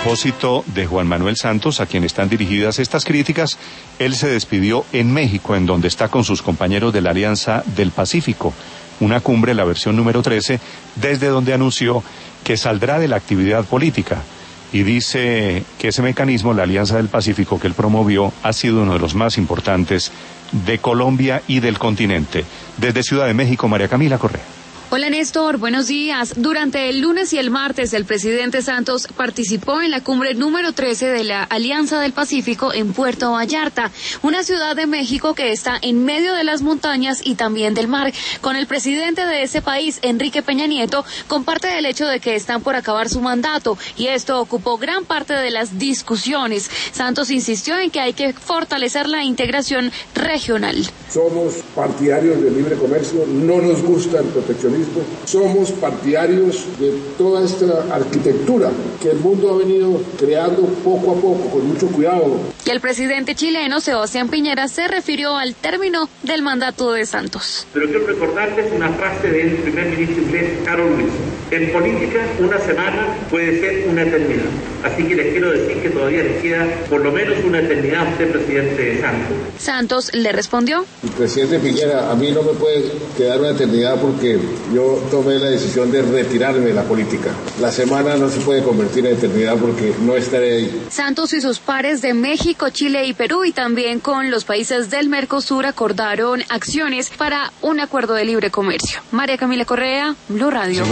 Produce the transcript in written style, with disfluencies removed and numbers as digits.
propósito de Juan Manuel Santos, a quien están dirigidas estas críticas, él se despidió en México, en donde está con sus compañeros de la Alianza del Pacífico, una cumbre, la versión número 13, desde donde anunció que saldrá de la actividad política. Y dice que ese mecanismo, la Alianza del Pacífico que él promovió, ha sido uno de los más importantes de Colombia y del continente. Desde Ciudad de México, María Camila Correa. Hola Néstor, buenos días. Durante el lunes y el martes, el presidente Santos participó en la cumbre número 13 de la Alianza del Pacífico en Puerto Vallarta, una ciudad de México que está en medio de las montañas y también del mar. Con el presidente de ese país, Enrique Peña Nieto, comparte el hecho de que están por acabar su mandato y esto ocupó gran parte de las discusiones. Santos insistió en que hay que fortalecer la integración regional. Somos partidarios del libre comercio, no nos gusta el proteccionismo. Somos partidarios de toda esta arquitectura que el mundo ha venido creando poco a poco, con mucho cuidado. Y el presidente chileno, Sebastián Piñera, se refirió al término del mandato de Santos. Pero quiero recordarles una frase del primer ministro inglés, Harold Wilson. En política, una semana puede ser una eternidad. Así que les quiero decir que todavía les queda por lo menos una eternidad a usted, presidente Santos. Santos le respondió: el presidente Piñera, a mí no me puede quedar una eternidad porque yo tomé la decisión de retirarme de la política. La semana no se puede convertir en eternidad porque no estaré ahí. Santos y sus pares de México, Chile y Perú y también con los países del Mercosur acordaron acciones para un acuerdo de libre comercio. María Camila Correa, Blue Radio.